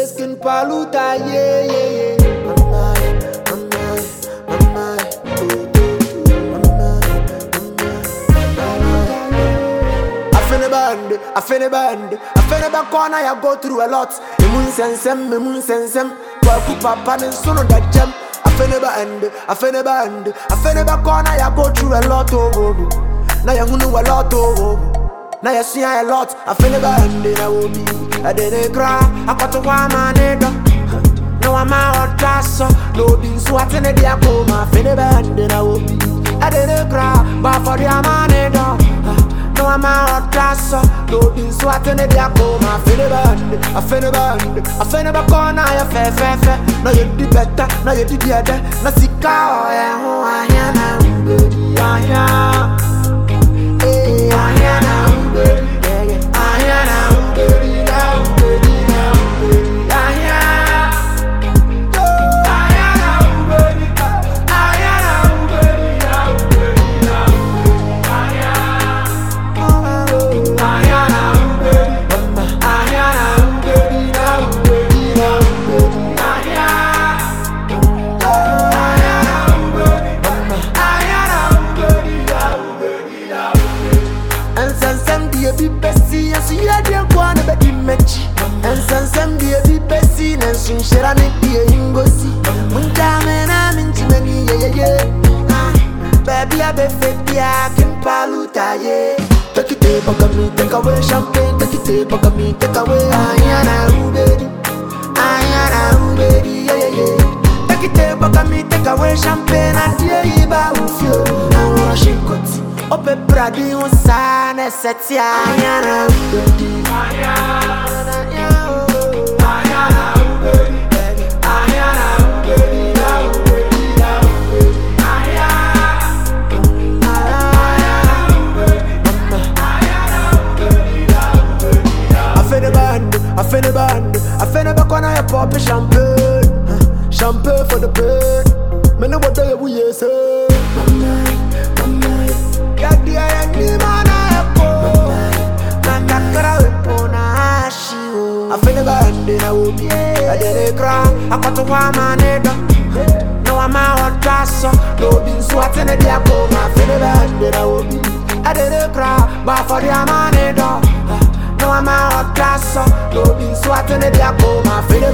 Skin paluta, yeah, yeah, yeah. Mama, I feel the corner, I go through a lot. The moon sensem, Waku papa and son of that gem. I feel the corner, I go through a lot. Now you know a lot. Now you see a lot. I feel the band, I will be. I didn't cry, I got to one man. No, I'm out, so no being swatting at the coma. I feel the band, I will be. I didn't cry, but for the man. No, I'm out, so no being swatting at the coma. I feel the band, I feel the corner, I fair. Now you did better, now you did the other. Now see cow, I hear now. Baby, I be fake, I can paluta, yeah. Take it, take away champagne, take it, take away Ayana Rubedi, yeah. Take it, take away champagne, and yeah, ba ufio, I'm rushing cut. Ope bradi on sana, seti Ayana Rubedi, I feel the corner, I pop champagne for the bird. Me know what day we is, sir. Got the iron man, I feel the band, I will be. I did a cry, I got to one man. No, I'm out, so no being swatting at the coma. I feel the band, I will be. I did a cry, but for the man, no, I'm out, so no being swatting at the coma. I feel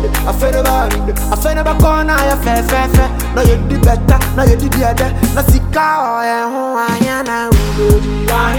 the corner, I fair. Now you did better, now you did the other. Now see cow, I